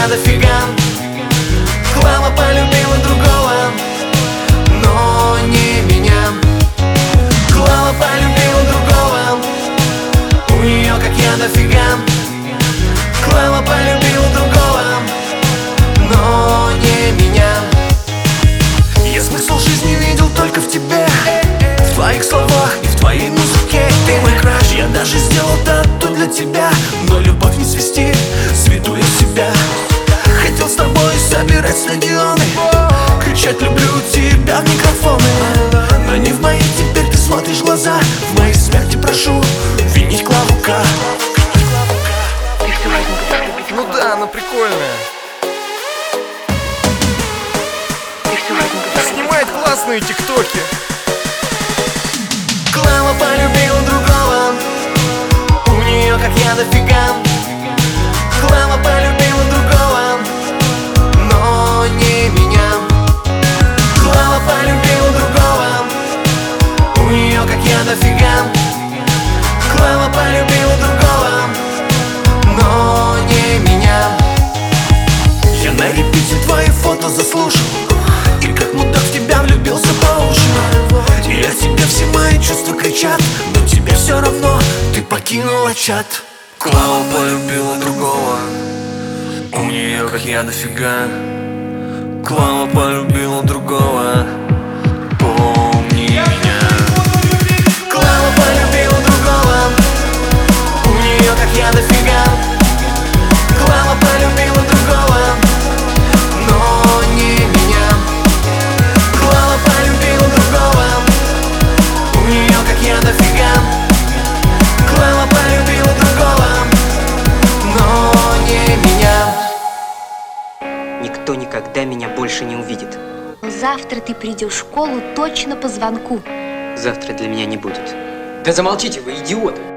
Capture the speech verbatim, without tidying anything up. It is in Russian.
я дофига. Клава полюбила другого, но не меня. Клава полюбила другого, у нее как я дофига. Клава полюбила другого, но не меня. Я смысл жизни видел только в тебе, в твоих словах и в твоей музыке. Ты мой краш, я даже сделал тату для тебя, но любовь не свести, сведу я себя. Хотел с тобой собирать стадионы, кричать люблю тебя в микрофоны, но не в мои теперь ты смотришь в глаза. В моей смерти прошу винить Клаву К. Ну да, она прикольная. Снимает классные тиктоки. Клава полюбила другого, у нее как я дофига. Клава полюбила другого, но не меня. Клава полюбила другого, у нее как я дофига. Клава полюбила другого, но не меня. Я на репите твои фото заслушал, и как мудак в тебя влюбился по уши. И о тебе все мои чувства кричат, но тебе все равно, ты покинула чат. Клава полюбила другого, у нее как я дофига. Клава полюбила другого, помни меня. Клава полюбила другого, у нее как я дофига. Клава полюбила другого, но не меня. Клава полюбила другого, у нее как я дофига. Клава полюбила другого, но не меня. Никто никогда меня больше не увидит. Завтра ты придешь в школу точно по звонку. Завтра для меня не будет. Да замолчите вы, идиоты!